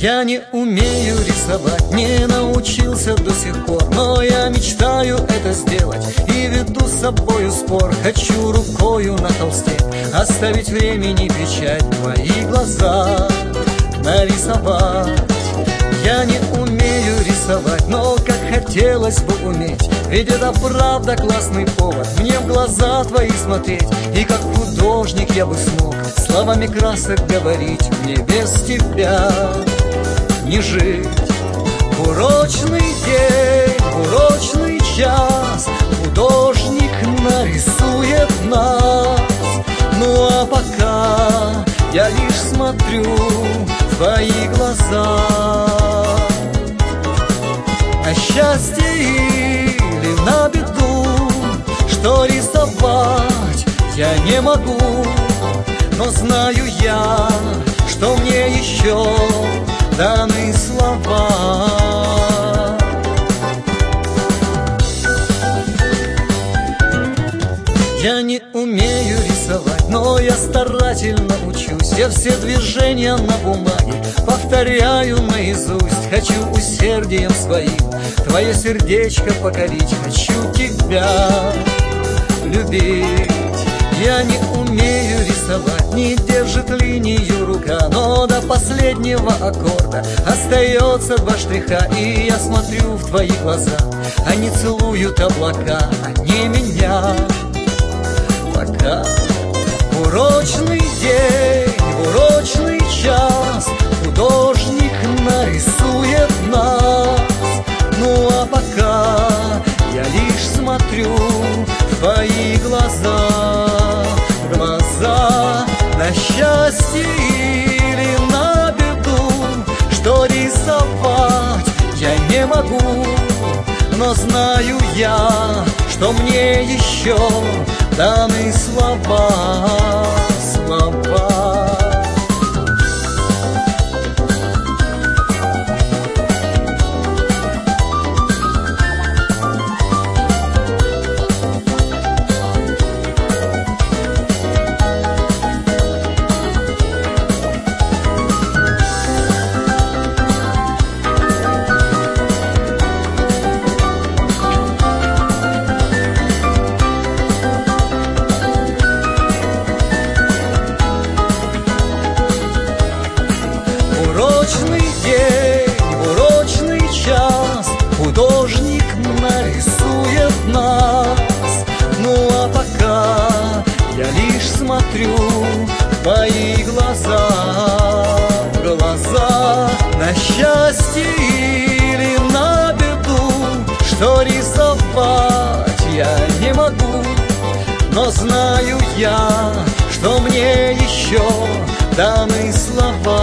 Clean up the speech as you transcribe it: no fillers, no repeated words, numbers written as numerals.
Я не умею рисовать, не научился до сих пор, но я мечтаю это сделать и веду с собою спор. Хочу рукою на холсте оставить времени печать, твои глаза нарисовать. Я не умею рисовать, но как хотелось бы уметь, ведь это правда классный повод мне в глаза твои смотреть. И как художник я бы смог словами красок говорить: мне без тебя не жить. Урочный день, урочный час, художник нарисует нас. Ну а пока я лишь смотрю в твои глаза. На счастье или на беду, что рисовать я не могу, но знаю я, что мне еще даны слова. Я не умею рисовать, но я старательно учусь. Я все движения на бумаге повторяю наизусть. Хочу усердием своим твое сердечко покорить, хочу тебя любить. Я не умею рисовать, не держит линию рука, но до последнего аккорда остается два штриха. И я смотрю в твои глаза, они целуют облака, они меня. Пока урочный день, урочный час, художник нарисует нас. Ну а пока я лишь смотрю в твои глаза. Глаза на счастье или на беду, что рисовать я не могу, но знаю я, что мне еще даны слова, слова. Урочный день, урочный час, художник нарисует нас. Ну а пока я лишь смотрю в твои глаза. Глаза на счастье или на беду, что рисовать я не могу, но знаю я, что мне еще даны слова.